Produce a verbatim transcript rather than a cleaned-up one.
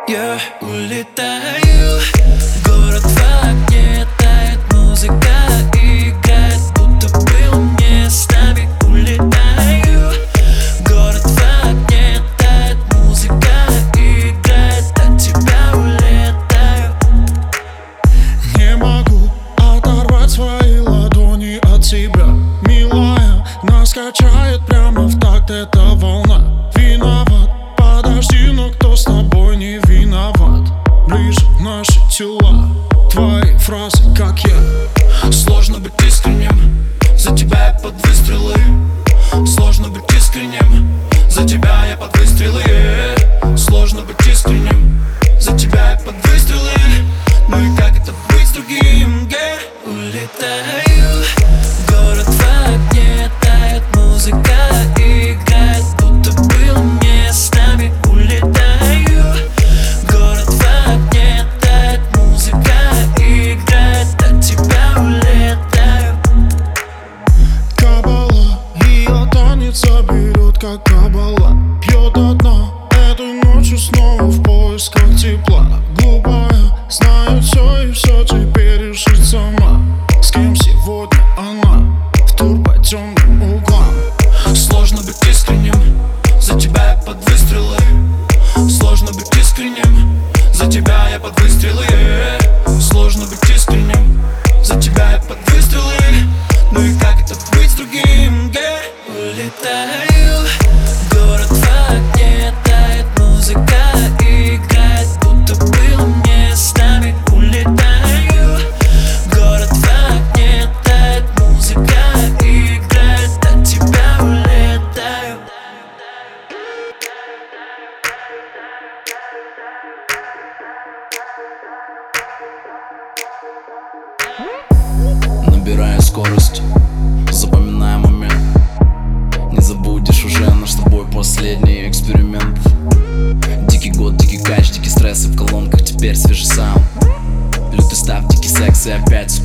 Я улетаю, город в огне, тает музыка, играет, будто был местами. Улетаю, город в огне, тает музыка, играет, от тебя улетаю. Не могу оторвать свои ладони от тебя, милая. Нас качает прямо в такт эта волна. Виноват, подожди, но кто с тобой не виноват? Ближе наши тела, твои фразы, как я. Сложно быть искренним, за тебя я под выстрелы. Сложно быть искренним, за тебя я под выстрелы. Сложно быть искренним, за тебя я под выстрелы. Ну и как это быть с другим? Я улетаю, город в огне, тает музыка, играет, будто был местами. Улетаю, город в огне, тает музыка, играет, от тебя улетаю. Кабала, ее танец берет как кабала. Пьет одна этой ночью снова в поисках тепла. Глупая, знает все и все теперь решит сама. С кем сегодня она в тур по темным углам. Сложно быть искренним, за тебя я под выстрелы. Сложно быть искренним, за тебя я под выстрелы. Сложно быть искренним, за тебя я под выстрелы. Ну и как это быть с другим? Я улетаю, город в огне, тает музыка, играет, будто был местами. Улетаю, город в огне, тает музыка, играет, от тебя улетаю. Набирая скорость, запоминая момент. Не забудешь уже наш с тобой последний эксперимент. Дикий год, дикий кач, дикий стресс и в колонках теперь свежий саунд. Лютый став, дикий секс и опять